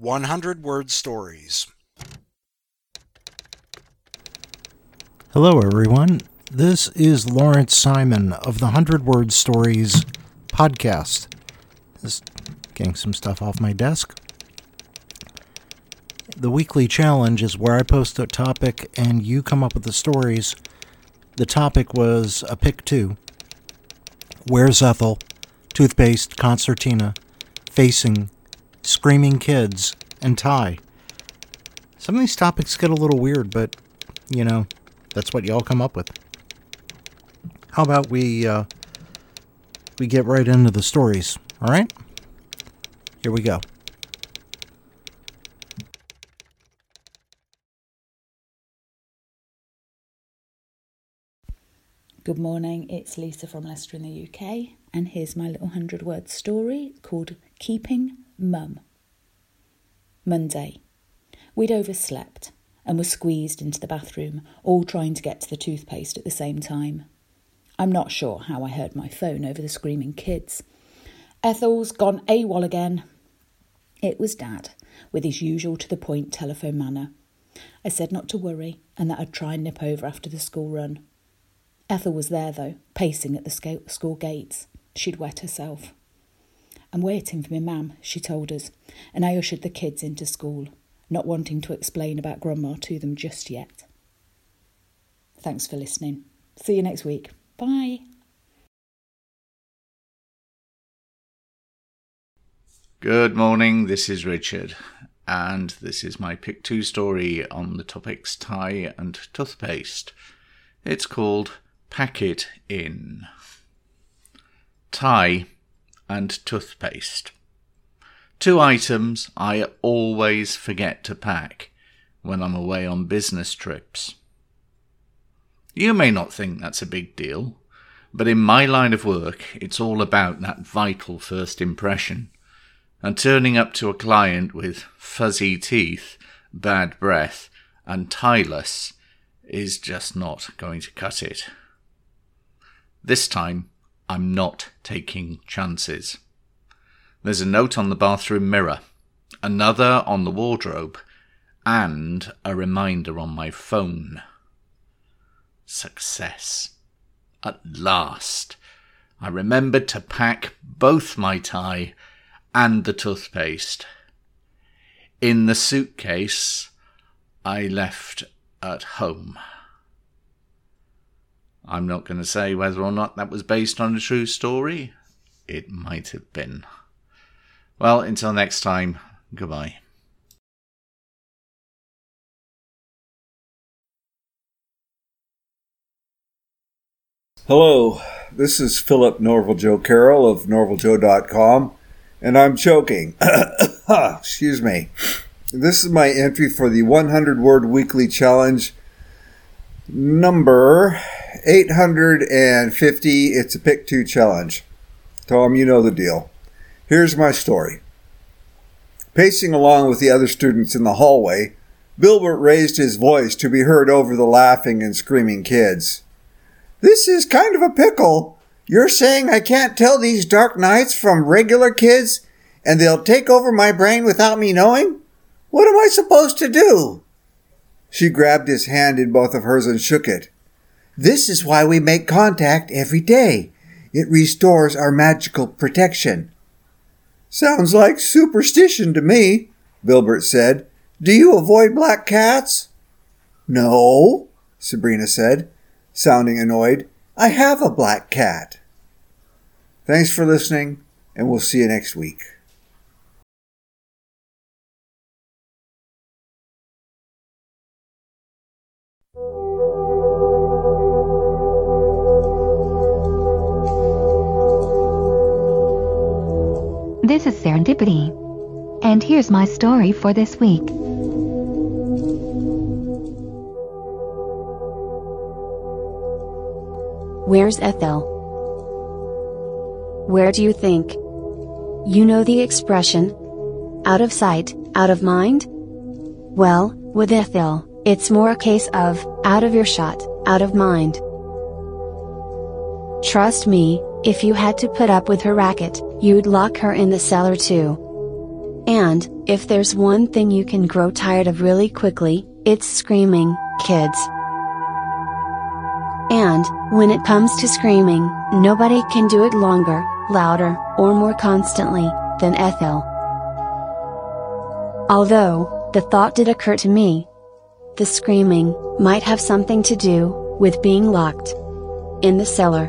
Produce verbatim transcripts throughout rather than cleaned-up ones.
one hundred word Stories. Hello, everyone. This is Lawrence Simon of the one hundred word Stories podcast. Just getting some stuff off my desk. The weekly challenge is where I post a topic and you come up with the stories. The topic was a pick two. Where's Ethel? Toothpaste, Concertina, Facing, Screaming Kids, and Ty. Some of these topics get a little weird, but, you know, that's what y'all come up with. How about we, uh, we get right into the stories, all right? Here we go. Good morning, it's Lisa from Leicester in the U K, and here's my little hundred-word story called Keeping Mum. Monday. We'd overslept and were squeezed into the bathroom, all trying to get to the toothpaste at the same time. I'm not sure how I heard my phone over the screaming kids. Ethel's gone AWOL again. It was Dad, with his usual to-the-point telephone manner. I said not to worry and that I'd try and nip over after the school run. Ethel was there, though, pacing at the school gates. She'd wet herself. I'm waiting for my mam, she told us, and I ushered the kids into school, not wanting to explain about Grandma to them just yet. Thanks for listening. See you next week. Bye. Good morning, this is Richard, and this is my Pick two story on the topics Ty and toothpaste. It's called Pack It In. Ty and toothpaste. Two items I always forget to pack when I'm away on business trips. You may not think that's a big deal, but in my line of work, it's all about that vital first impression. And turning up to a client with fuzzy teeth, bad breath, and Tyless is just not going to cut it. This time, I'm not taking chances. There's a note on the bathroom mirror, another on the wardrobe, and a reminder on my phone. Success. At last, I remembered to pack both my tie and the toothpaste. In the suitcase I left at home. I'm not going to say whether or not that was based on a true story. It might have been. Well, until next time, goodbye. Hello, this is Philip Norval Joe Carroll of norval joe dot com, and I'm choking. Excuse me. This is my entry for the one hundred word weekly challenge, number eight hundred fifty. It's a pick two challenge. Tom, you know the deal. Here's my story. Pacing along with the other students in the hallway, Bilbert raised his voice to be heard over the laughing and screaming kids. This is kind of a pickle. You're saying I can't tell these dark nights from regular kids, and they'll take over my brain without me knowing? What am I supposed to do? She grabbed his hand in both of hers and shook it. This is why we make contact every day. It restores our magical protection. Sounds like superstition to me, Bilbert said. Do you avoid black cats? No, Sabrina said, sounding annoyed. I have a black cat. Thanks for listening, and we'll see you next week. This is Serendipity, and here's my story for this week. Where's Ethel? Where do you think? You know the expression, out of sight, out of mind? Well, with Ethel, it's more a case of, out of earshot, out of mind. Trust me, if you had to put up with her racket, you'd lock her in the cellar too. And, if there's one thing you can grow tired of really quickly, it's screaming, kids. And, when it comes to screaming, nobody can do it longer, louder, or more constantly, than Ethel. Although, the thought did occur to me. The screaming might have something to do with being locked in the cellar.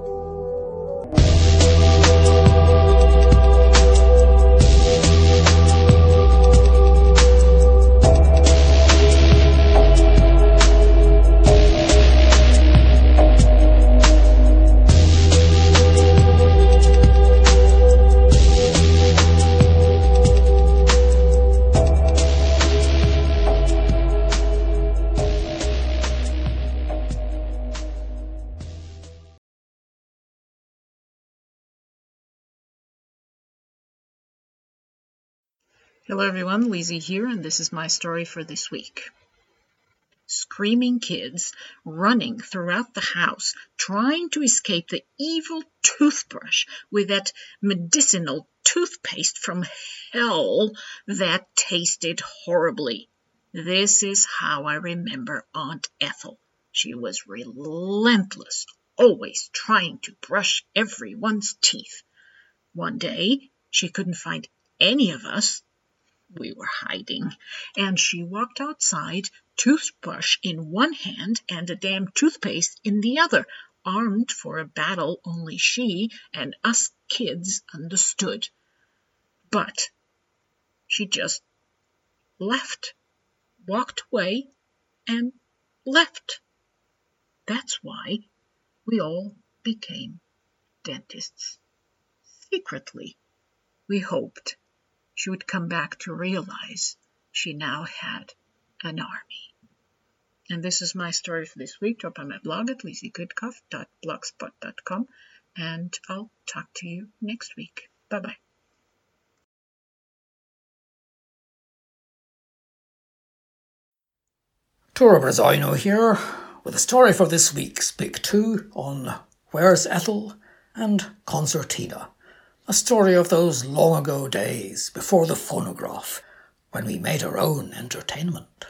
Hello everyone, Lizzie here, and this is my story for this week. Screaming kids running throughout the house, trying to escape the evil toothbrush with that medicinal toothpaste from hell that tasted horribly. This is how I remember Aunt Ethel. She was relentless, always trying to brush everyone's teeth. One day, she couldn't find any of us. We were hiding, and she walked outside, toothbrush in one hand and a damn toothpaste in the other, armed for a battle only she and us kids understood. But she just left, walked away, and left. That's why we all became dentists. Secretly, we hoped she would come back to realize she now had an army. And this is my story for this week. Drop on my blog at lizzie goodcuff dot blogspot dot com, and I'll talk to you next week. Bye-bye. Tora Brazino here, with a story for this week's Pick two on Where's Ethel and Concertina. A story of those long ago days before the phonograph, when we made our own entertainment.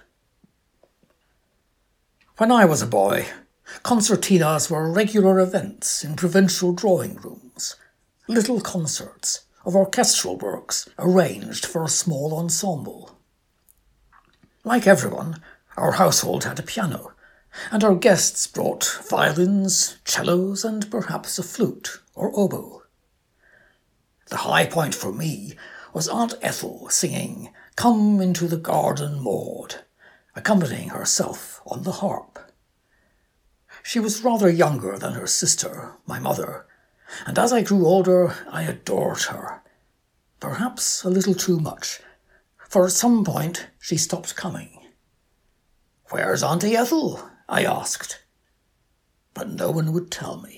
When I was a boy, concertinas were regular events in provincial drawing rooms, little concerts of orchestral works arranged for a small ensemble. Like everyone, our household had a piano, and our guests brought violins, cellos, and perhaps a flute or oboe. The high point for me was Aunt Ethel singing "Come into the Garden, Maud," accompanying herself on the harp. She was rather younger than her sister, my mother, and as I grew older, I adored her. Perhaps a little too much, for at some point she stopped coming. "Where's Auntie Ethel?" I asked, but no one would tell me.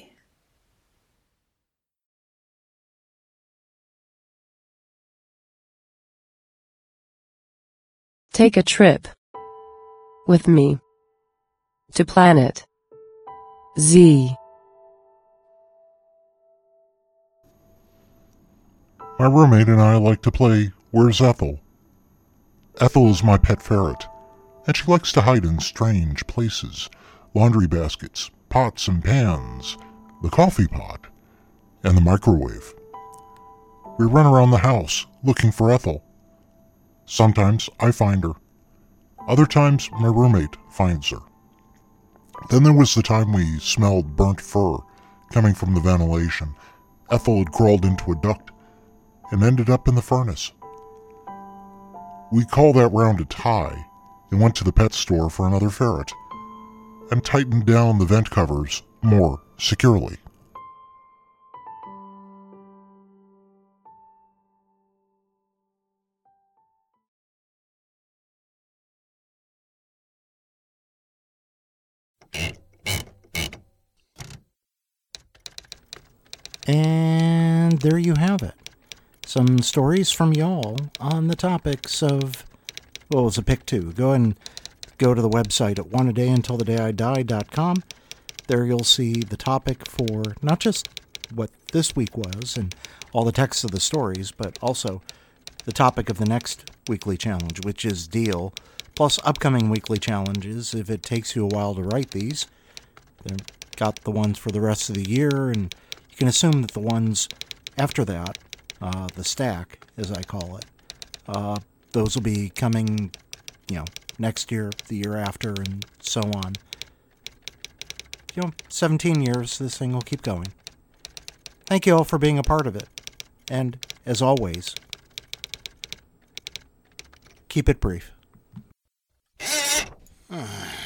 Take a trip with me to Planet Z. My roommate and I like to play Where's Ethel? Ethel is my pet ferret, and she likes to hide in strange places. Laundry baskets, pots and pans, the coffee pot, and the microwave. We run around the house looking for Ethel. Sometimes I find her. Other times my roommate finds her. Then there was the time we smelled burnt fur coming from the ventilation. Ethel had crawled into a duct and ended up in the furnace. We called that round a tie and went to the pet store for another ferret and tightened down the vent covers more securely. And there you have it. Some stories from y'all on the topics of, well, it's a pick two. Go ahead and go to the website at one a day until the day I die dot com. There you'll see the topic for not just what this week was and all the text of the stories, but also the topic of the next weekly challenge, which is Deal, plus upcoming weekly challenges if it takes you a while to write these. They've got the ones for the rest of the year, and you can assume that the ones after that, uh, the stack, as I call it, uh, those will be coming, you know, next year, the year after, and so on. You know, seventeen years, this thing will keep going. Thank you all for being a part of it. And, as always, keep it brief.